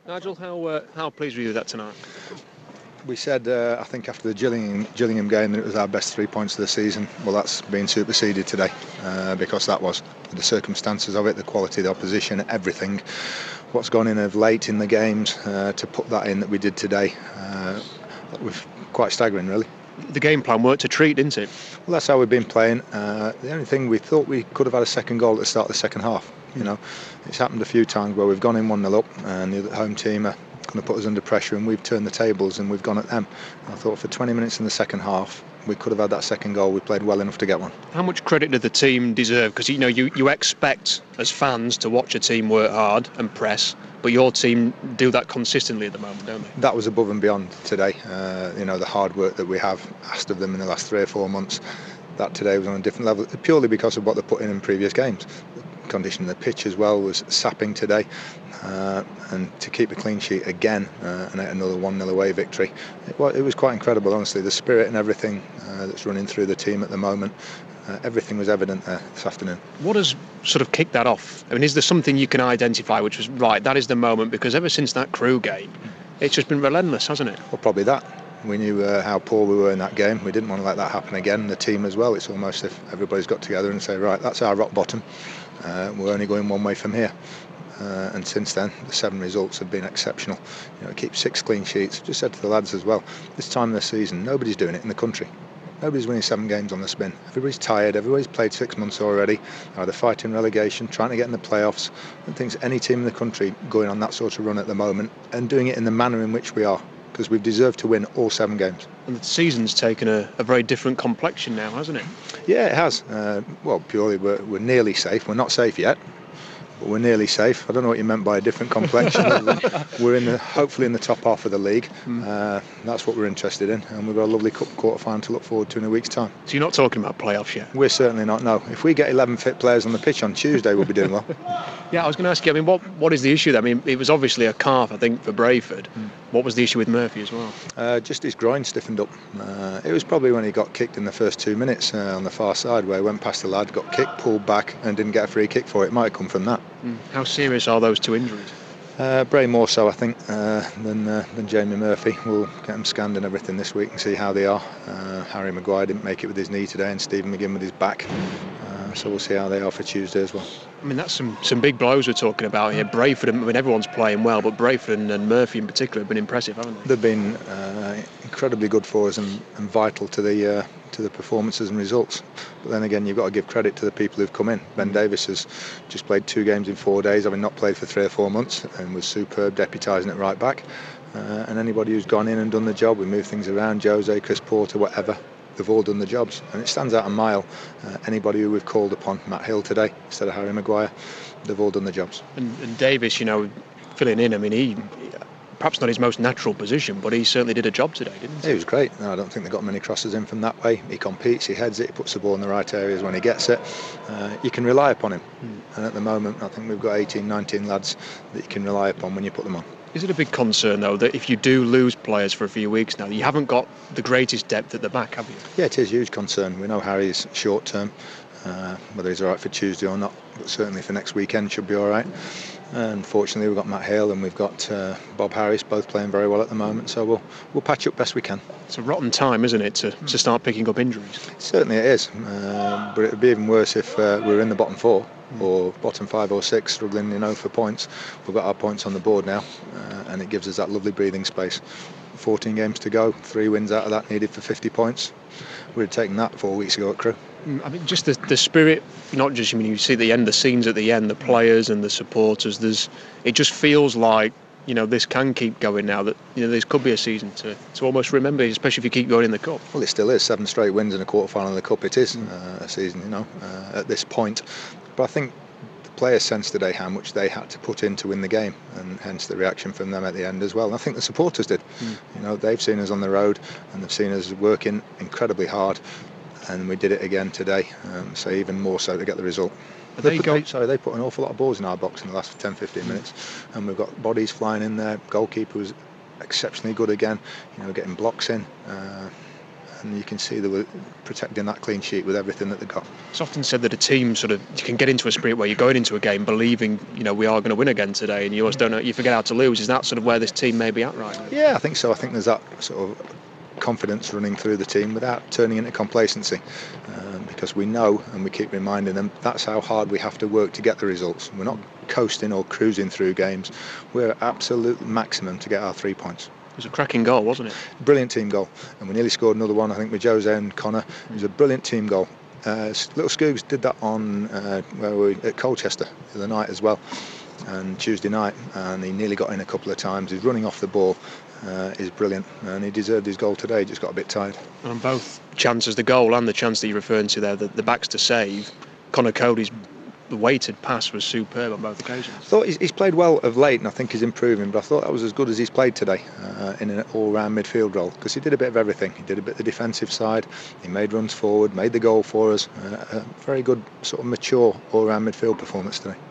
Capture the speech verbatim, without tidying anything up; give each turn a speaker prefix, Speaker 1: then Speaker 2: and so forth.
Speaker 1: Nigel, how uh, how pleased were you with that tonight?
Speaker 2: We said, uh, I think after the Gillingham, Gillingham game, that it was our best three points of the season. Well, that's been superseded today uh, because that was the circumstances of it, the quality of the opposition, everything. What's gone in of late in the games uh, to put that in that we did today, uh, was quite staggering, really.
Speaker 1: The game plan worked a treat, didn't it?
Speaker 2: Well, that's how we've been playing. Uh, the only thing, we thought we could have had a second goal at the start of the second half. You know, it's happened a few times where we've gone in one nil up and the home team are going to put us under pressure, and we've turned the tables and we've gone at them. I thought for twenty minutes in the second half we could have had that second goal. We played well enough to get one.
Speaker 1: How much credit did the team deserve? Because you know you, you expect as fans to watch a team work hard and press, but your team do that consistently at the moment, don't they?
Speaker 2: That was above and beyond today. Uh, you know, the hard work that we have asked of them in the last three or four months, that today was on a different level, purely because of what they put in in previous games. The condition of the pitch as well was sapping today, uh, and to keep a clean sheet again uh, and another one nil away victory, it was, it was quite incredible, honestly. The spirit and everything uh, that's running through the team at the moment, uh, everything was evident there this afternoon.
Speaker 1: What has sort of kicked that off? I mean, is there something you can identify which was right, that is the moment? Because ever since that Crewe game, it's just been relentless, hasn't it?
Speaker 2: Well, probably that. We knew uh, how poor we were in that game. We didn't want to let that happen again. The team as well. It's almost if everybody's got together and say, right, that's our rock bottom. Uh, we're only going one way from here. Uh, and since then, the seven results have been exceptional. You know, keep six clean sheets. Just said to the lads as well, this time of the season, nobody's doing it in the country. Nobody's winning seven games on the spin. Everybody's tired. Everybody's played six months already. Either fighting relegation, trying to get in the playoffs. I don't think there's any team in the country going on that sort of run at the moment and doing it in the manner in which we are, because we've deserved to win all seven games.
Speaker 1: And the season's taken a, a very different complexion now, hasn't it?
Speaker 2: Yeah, it has. Uh, well, purely we're, we're nearly safe. We're not safe yet, but we're nearly safe. I don't know what you meant by a different complexion. We're in the, hopefully in the top half of the league. Mm. Uh, that's what we're interested in, and we've got a lovely cup quarter final to look forward to in a week's time.
Speaker 1: So you're not talking about playoffs yet?
Speaker 2: We're certainly not, no. If we get eleven fit players on the pitch on Tuesday, we'll be doing well.
Speaker 1: Yeah, I was going to ask you, I mean, what what is the issue there? I mean, it was obviously a calf, I think, for Brayford. Mm. What was the issue with Murphy as well?
Speaker 2: Uh, just his groin stiffened up. Uh, it was probably when he got kicked in the first two minutes uh, on the far side, where he went past the lad, got kicked, pulled back and didn't get a free kick for it. It might have come from that.
Speaker 1: Mm. How serious are those two injuries?
Speaker 2: Uh, Bray more so, I think, uh, than uh, than Jamie Murphy. We'll get them scanned and everything this week and see how they are. Uh, Harry Maguire didn't make it with his knee today, and Stephen McGinn with his back. Uh, so we'll see how they are for Tuesday as well.
Speaker 1: I mean, that's some, some big blows we're talking about here. Brayford, I mean, everyone's playing well, but Brayford and, and Murphy in particular have been impressive, haven't they?
Speaker 2: They've been uh, incredibly good for us and, and vital to the uh, to the performances and results. But then again, you've got to give credit to the people who've come in. Ben Davis has just played two games in four days, having not played for three or four months, and was superb, deputising at right back. Uh, and anybody who's gone in and done the job, we move things around, Jose, Chris Porter, whatever, they've all done the jobs, and it stands out a mile. Uh, anybody who we've called upon, Matt Hill today instead of Harry Maguire, they've all done the jobs.
Speaker 1: And, and Davis, you know, filling in, I mean, he, perhaps not his most natural position, but he certainly did a job today, didn't he?
Speaker 2: He was great. No, I don't think they got many crosses in from that way. He competes, he heads it, he puts the ball in the right areas when he gets it. Uh, you can rely upon him. Mm. And at the moment, I think we've got eighteen, nineteen lads that you can rely upon when you put them on.
Speaker 1: Is it a big concern, though, that if you do lose players for a few weeks now, you haven't got the greatest depth at the back, have you?
Speaker 2: Yeah, it is a huge concern. We know Harry's short term, uh, whether he's all right for Tuesday or not, but certainly for next weekend should be all right. Unfortunately, we've got Matt Hale and we've got uh, Bob Harris, both playing very well at the moment, so we'll we'll patch up best we can.
Speaker 1: It's a rotten time, isn't it, to, to start picking up injuries?
Speaker 2: Certainly it is, uh, but it would be even worse if uh, we were in the bottom four or bottom five or six, struggling, you know, for points. We've got our points on the board now, uh, and it gives us that lovely breathing space. fourteen games to go, three wins out of that needed for fifty points. We'd have taken that four weeks ago at Crewe.
Speaker 1: I mean, just the, the spirit, not just, I mean, you see the end, the scenes at the end, the players and the supporters, there's, it just feels like, you know, this can keep going now, that, you know, this could be a season to, to almost remember, especially if you keep going in the Cup.
Speaker 2: Well, it still is. Seven straight wins in a quarter-final in the Cup. It is uh, a season, you know, uh, at this point. But I think the players sensed today how much they had to put in to win the game, and hence the reaction from them at the end as well. And I think the supporters did. Mm. You know, they've seen us on the road and they've seen us working incredibly hard. And we did it again today, um, so even more so to get the result. They put, they, sorry, they put an awful lot of balls in our box in the last ten fifteen minutes, and we've got bodies flying in there. Goalkeeper was exceptionally good again, you know, getting blocks in, uh, and you can see they were protecting that clean sheet with everything that they got.
Speaker 1: It's often said that a team sort of, you can get into a spirit where you're going into a game believing, you know, we are going to win again today, and you always don't know, you forget how to lose. Is that sort of where this team may be at right now?
Speaker 2: Yeah, I think so. I think there's that sort of confidence running through the team without turning into complacency, um, because we know, and we keep reminding them, that's how hard we have to work to get the results. We're not coasting or cruising through games. We're at absolute maximum to get our three points.
Speaker 1: It was a cracking goal, wasn't it?
Speaker 2: Brilliant team goal, and we nearly scored another one, I think, with Jose and Connor. It was a brilliant team goal. Uh, Little Scoogs did that on uh, where we at Colchester the other night as well, and Tuesday night, and he nearly got in a couple of times. He's running off the ball. Uh, is brilliant, and he deserved his goal today. He just got a bit tired.
Speaker 1: On both chances, the goal and the chance that you're referring to there, the, the backs to save, Connor Cody's weighted pass was superb on both occasions.
Speaker 2: I thought he's, he's played well of late, and I think he's improving, but I thought that was as good as he's played today uh, in an all-round midfield role, because he did a bit of everything. He did a bit of the defensive side, he made runs forward, made the goal for us. Uh, a very good sort of mature all-round midfield performance today.